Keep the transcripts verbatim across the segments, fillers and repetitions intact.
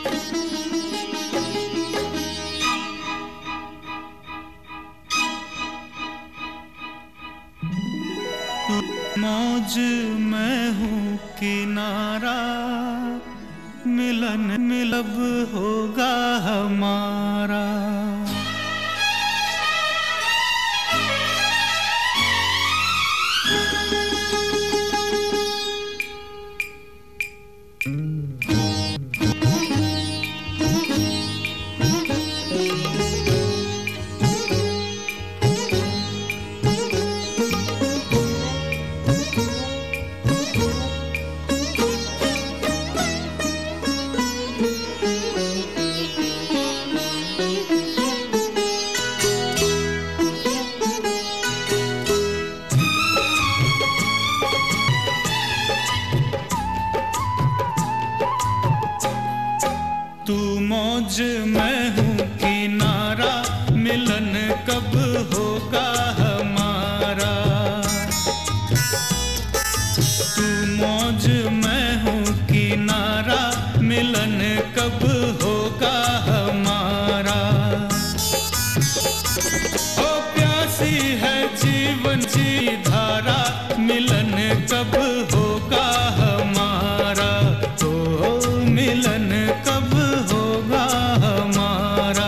मौज मैं हूँ किनारा, मिलन मिलब होगा हमारा। तू मौज मैं हूँ किनारा, मिलन कब होगा हमारा। तू मौज मैं हूँ किनारा, मिलन कब होगा हमारा। ओ प्यासी है जीवन की धारा, मिलन कब होगा हमारा। ओ मिलन कब होगा हमारा।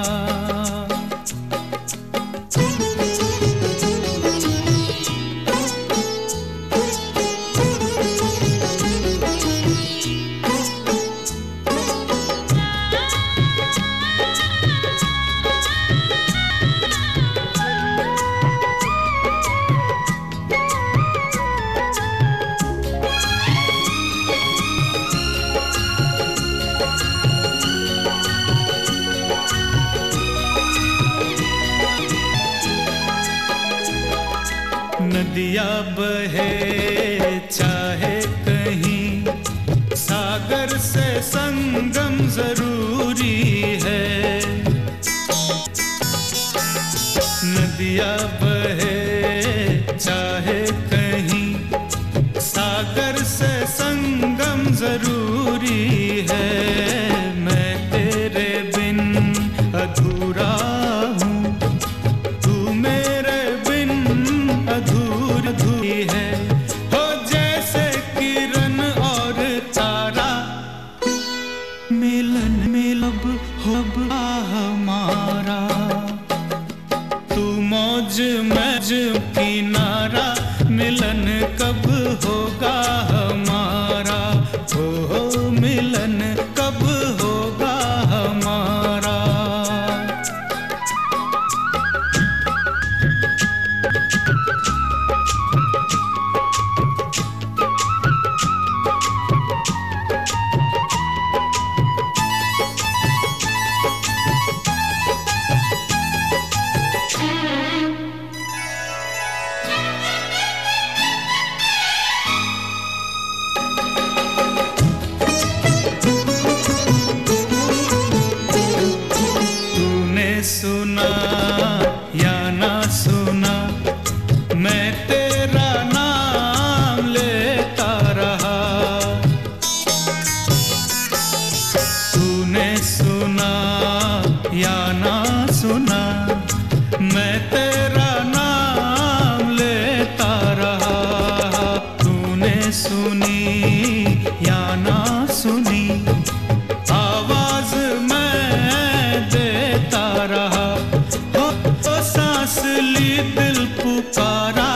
नदिया बहे चाहे कहीं, सागर से संगम जरूरी है। नदिया बहे चाहे कहीं, सागर से संगम जरूरी है। मैं तेरे बिन अधूरा हूँ, तू मेरे बिन अधूरी है। हो जैसे किरण और तारा, मिलन मिलब होगा हमारा। तू मौज मैज किनारा, मिलन कब होगा हमारा। हो मिलन कब होगा हमारा। सुना या ना सुना, मैं तेरा नाम लेता रहा। तूने सुना या ना सुना, मैं तेरा नाम लेता रहा। तूने सुनी या ना सुनी, आवाज मैं देता रहा। हो तो सांस ली दिल पुकारा,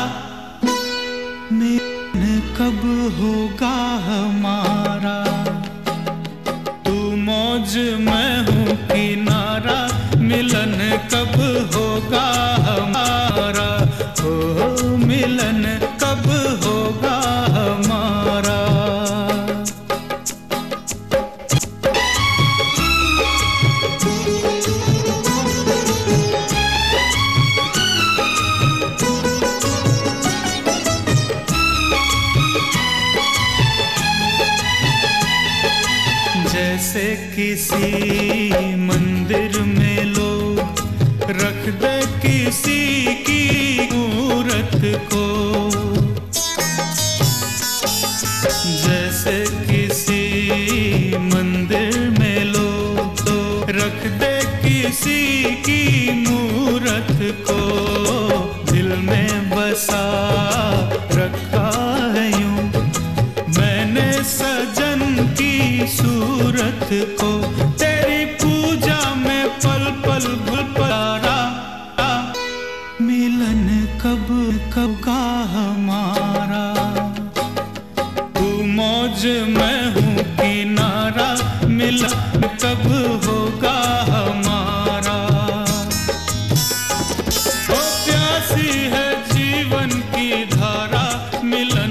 मिलन कब होगा हमारा। तू मौज मैं हूँ किनारा, मिलन कब होगा हमारा। हो मिलन कब होगा हमारा। जैसे किसी मंदिर में लोग रख दे किसी की मूरत को, जैसे किसी मंदिर में किसी की मूरत को दिल में बसा रखा है यूं, मैंने सजन की सूरत को तेरी पूजा में पल पल भूल पला, मिलन कब कब का हमारा, तू मौज मैं हूँ किनारा, मिलन कब होगा हमारा। ओ प्यासी है जीवन की धारा, मिलन